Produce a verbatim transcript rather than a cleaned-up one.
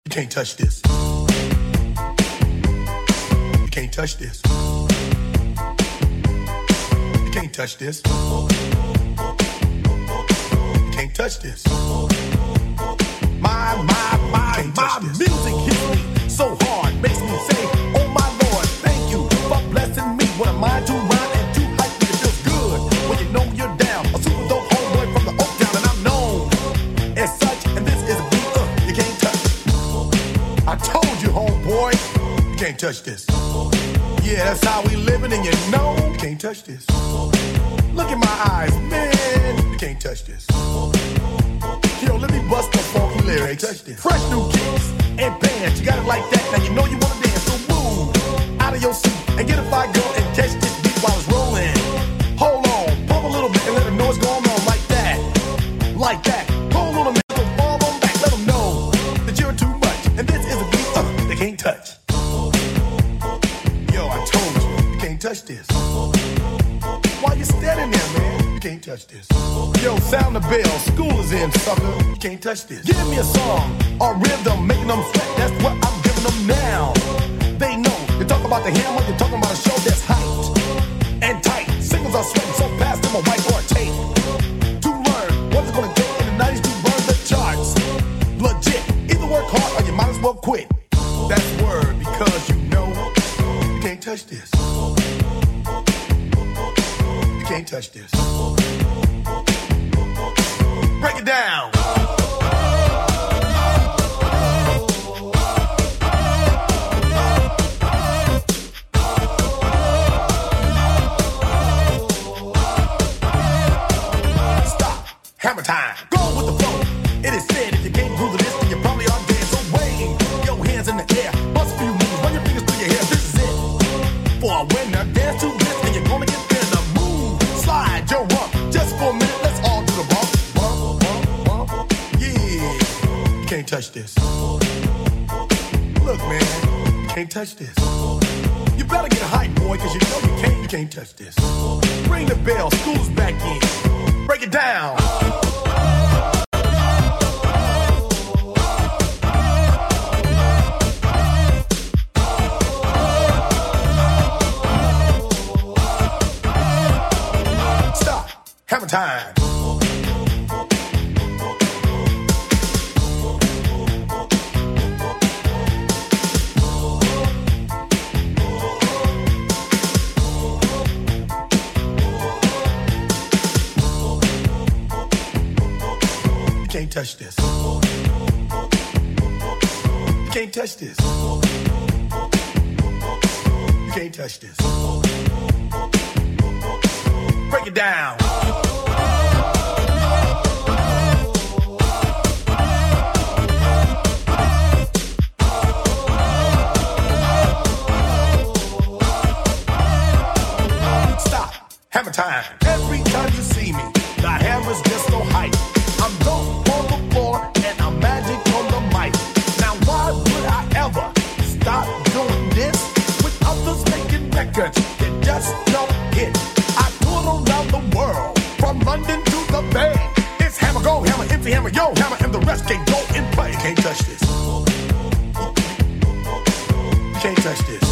You can't touch this. You can't touch this. You can't touch this. You can't touch this. My, my, my, my music hits me so hard, makes me say, oh my Lord, thank you for blessing me. What am I to rhyme and to hype me? It feels good when you know you're down. A super dope homeboy from the Oak Town, and I'm known as such. And this is a beat uh, you can't touch. I told you, homeboy, you can't touch this. Yeah, that's how we living, and you know you can't touch this. Look in my eyes, man, you can't touch this. Yo, let me bust the funky lyrics. Fresh new kicks and bands. You got it like that. Now you know you wanna dance. So move out of your seat and get a fire girl and catch this beat while it's rolling. Hold on, pump a little bit and let them know what's going on like that. Like that. Hold on a minute, so fall on back. Let them know that you're too much. And this is a beat uh, they can't touch. Yo, I told you, you can't touch this. Why you standing there, man? You can't touch this. Yo, sound the bell. School is in, sucker. You can't touch this. Give me a song or rhythm, making them sweat. That's what I'm giving them now. They know. You talk about the hammer, you're talking about a show that's hyped and tight. Singles are sweating so fast, them a white or a tape. To learn what it's gonna take in the nineties to burn the charts. Legit. Either work hard or you might as well quit. That's word because you know you can't touch this. You can't touch this. Break it down. Stop. Hammer time. Go with the flow. It is said if you can't groove to this, then you probably are dead. So wave your hands in the air. Bust a few moves. Run your fingers through your hair. This is it. For a winner, dance to this, and you're gonna get thinner. Move. Slide your rump. Just for a minute, let's all do the bump. Can't touch this. Look, man, you can't touch this. You better get hype, boy, cause you know you can't, you can't touch this. Ring the bell, school's back in. Break it down. Stop. Hammer time. You can't touch this. You can't touch this. You can't touch this. Break it down. Stop. Hammer time. Every time you see me, the hammer's just so hype. I'm dope on the floor and I'm magic on the mic. Now why would I ever stop doing this with others making records that just don't hit? I tour around the world from London to the Bay. It's hammer, go hammer, empty hammer, yo hammer, and the rest can go in play. You can't touch this. You can't touch this.